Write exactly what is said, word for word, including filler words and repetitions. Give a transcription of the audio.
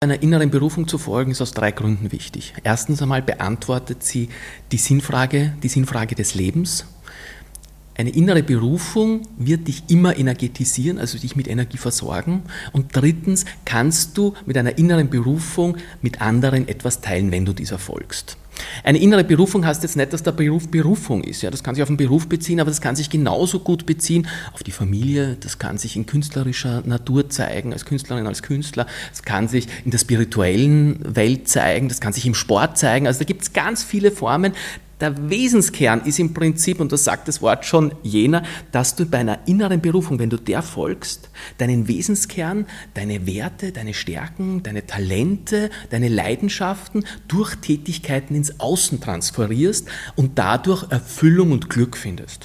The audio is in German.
Einer inneren Berufung zu folgen, ist aus drei Gründen wichtig. Erstens einmal beantwortet sie die Sinnfrage, die Sinnfrage des Lebens. Eine innere Berufung wird dich immer energetisieren, also dich mit Energie versorgen. Und drittens kannst du mit einer inneren Berufung mit anderen etwas teilen, wenn du dieser folgst. Eine innere Berufung heißt jetzt nicht, dass der Beruf Berufung ist. Ja, das kann sich auf den Beruf beziehen, aber das kann sich genauso gut beziehen auf die Familie, das kann sich in künstlerischer Natur zeigen, als Künstlerin, als Künstler, das kann sich in der spirituellen Welt zeigen, das kann sich im Sport zeigen. Also da gibt es ganz viele Formen. Der Wesenskern ist im Prinzip, und das sagt das Wort schon, jener, dass du bei einer inneren Berufung, wenn du der folgst, deinen Wesenskern, deine Werte, deine Stärken, deine Talente, deine Leidenschaften durch Tätigkeiten ins Außen transferierst und dadurch Erfüllung und Glück findest.